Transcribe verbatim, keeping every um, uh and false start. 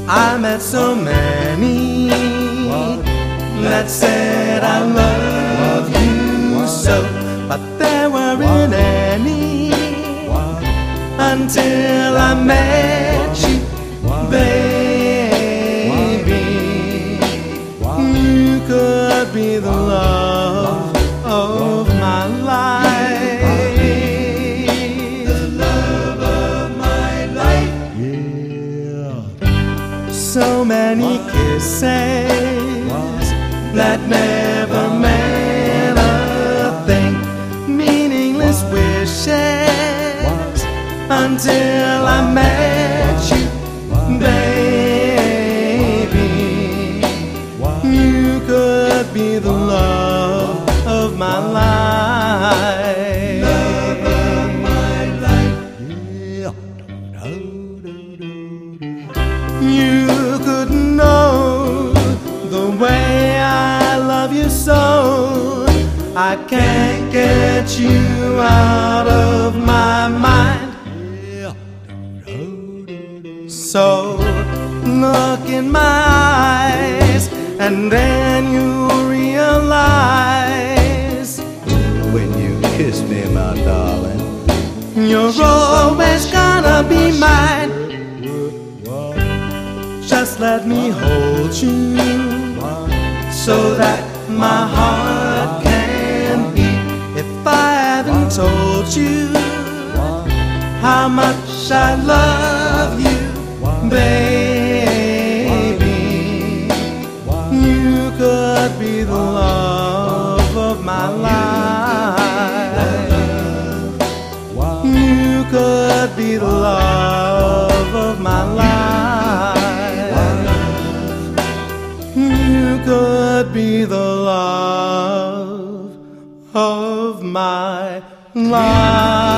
I met so many that said I love you so, but there weren't any until I met you, baby. You could be the love of my life, the love of my life. Yeah. So many kisses that never meant a thing, meaningless wishes until I met you, baby. You could be the love of my life, love of my life. Yeah. You couldn't know the way I love you so. I can't get you out of my mind. So look in my eyes, and then you realize, when you kiss me, my darling, you're always gonna be mine. Just let me hold you so that my heart can beat. If I haven't told you how much I love you, baby, you could be the love of my life. You could be the love of my life. You could be the love of my life.